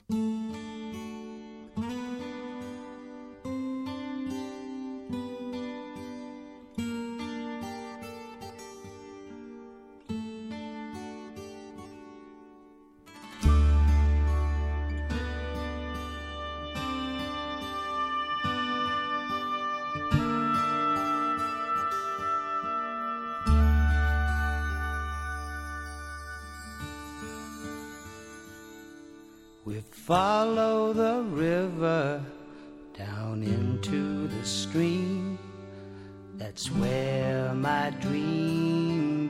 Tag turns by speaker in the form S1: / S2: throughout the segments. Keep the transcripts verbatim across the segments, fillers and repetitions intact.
S1: We follow the river down into the stream. That's where my dream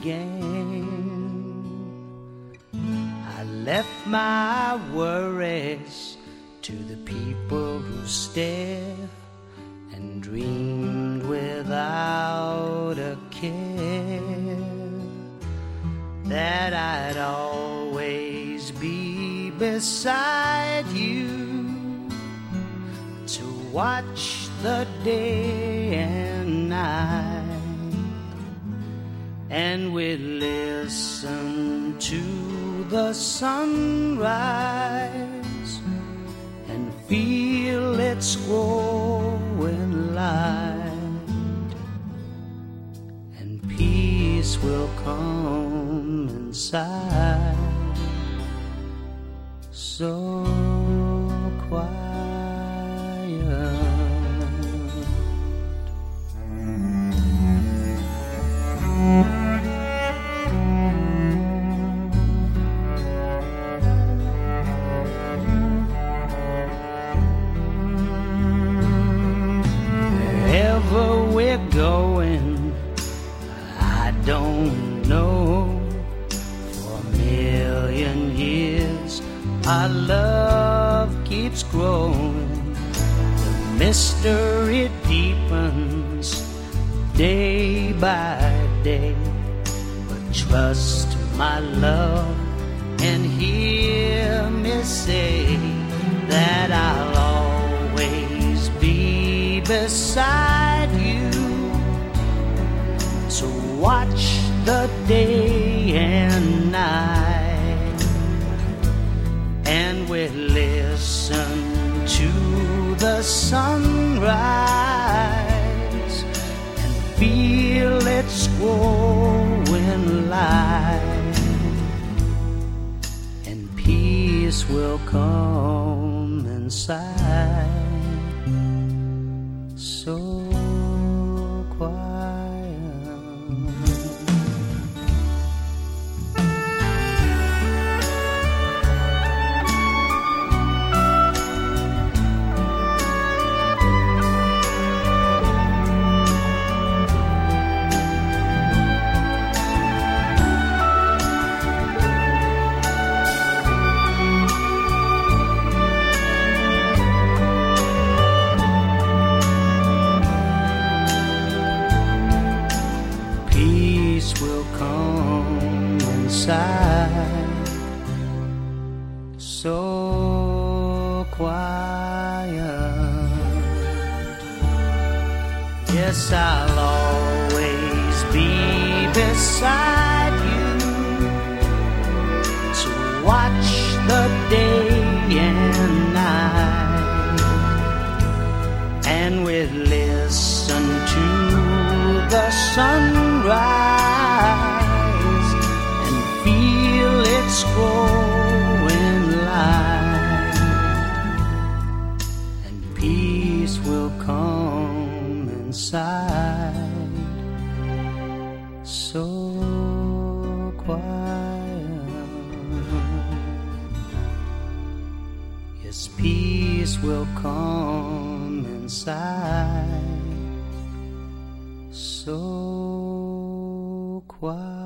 S1: began. I left my worries to the people who stare and dreamed without a care that I'd always be beside you to watch the day and night, and we'd listen to the sunrise and feel its growing light, and peace will come inside. So quiet. Wherever we're going, I don't know. For a million years our love keeps growing. The mystery deepens day by day. But trust my love and hear me say that I'll always be beside you. So watch the day and night, and we listen to the sunrise and feel its growing light, and peace will come inside. So quiet. Will come inside. So quiet. Yes, I'll always be beside you to watch the day and night, and we'll listen to the sunrise and feel its growing light, and peace will come inside. So quiet. Yes, peace will come inside. So quiet.